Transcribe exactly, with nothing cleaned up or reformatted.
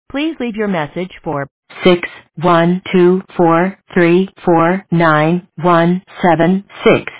Please leave your message for six one two four three four nine one seven six.